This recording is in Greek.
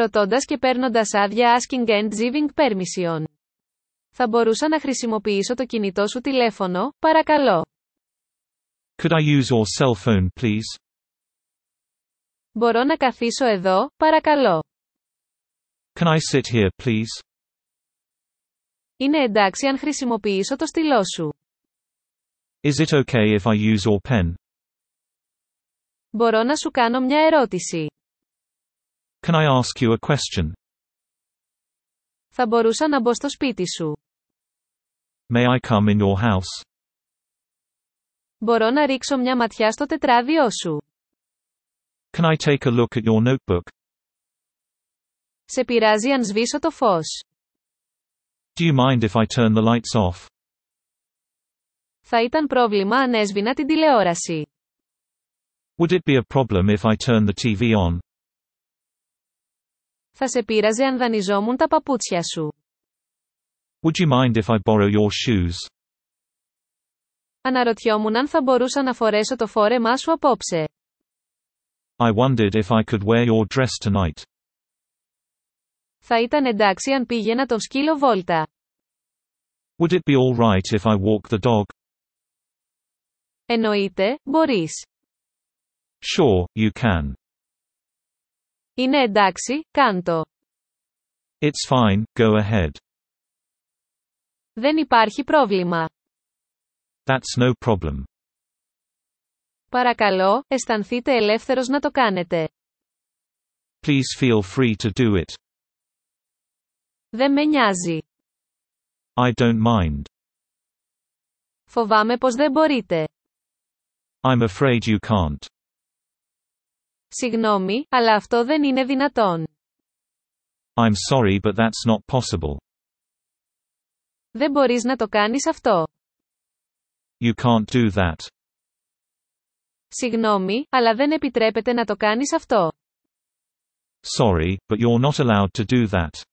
ρωτώντας και παίρνοντας άδεια asking and giving permission. Θα μπορούσα να χρησιμοποιήσω το κινητό σου τηλέφωνο, παρακαλώ. Could I use your cell phone, please? Μπορώ να καθίσω εδώ, παρακαλώ. Can I sit here, please? Είναι εντάξει αν χρησιμοποιήσω το στυλό σου. Is it okay if I use your pen? Μπορώ να σου κάνω μια ερώτηση. Can I ask you a question? Θα μπορούσα να μπω στο σπίτι σου. May I come in your house? Μπορώ να ρίξω μια ματιά στο τετράδιό σου. Can I take a look at your notebook? Σε πειράζει αν σβήσω το φως? Do you mind if I turn the lights off? Θα ήταν πρόβλημα αν έσβηνα την τηλεόραση. Would it be a problem if I turn the TV on? Θα σε πείραζε αν δανειζόμουν τα παπούτσια σου. Would you mind if I borrow your shoes? Αναρωτιόμουν αν θα μπορούσα να φορέσω το φόρεμά σου απόψε. I wondered if I could wear your dress tonight. Θα ήταν εντάξει αν πήγαινα τον σκύλο βόλτα. Would it be all right if I walk the dog? Εννοείται, μπορείς. Sure, you can. Είναι εντάξει, κάντο. It's fine, go ahead. Δεν υπάρχει πρόβλημα. That's no problem. Παρακαλώ, αισθανθείτε ελεύθερος να το κάνετε. Please feel free to do it. Δεν με νοιάζει. I don't mind. Φοβάμαι πως δεν μπορείτε. I'm afraid you can't. Συγγνώμη, αλλά αυτό δεν είναι δυνατόν. I'm sorry but that's not possible. Δεν μπορείς να το κάνεις αυτό. You can't do that. Συγγνώμη, αλλά δεν επιτρέπεται να το κάνεις αυτό. Sorry, but you're not allowed to do that.